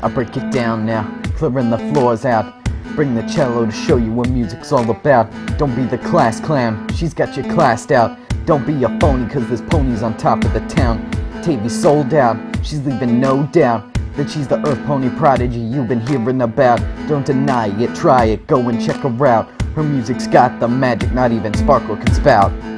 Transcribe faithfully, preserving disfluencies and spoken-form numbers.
I break it down now, clearing the floors out. Bring the cello to show you what music's all about. Don't be the class clown, she's got you classed out. Don't be a phony, cause there's ponies on top of the town. Tavy's sold out, she's leaving no doubt that she's the Earth Pony prodigy you've been hearing about. Don't deny it, try it, go and check her out. Her music's got the magic not even Sparkle can spout.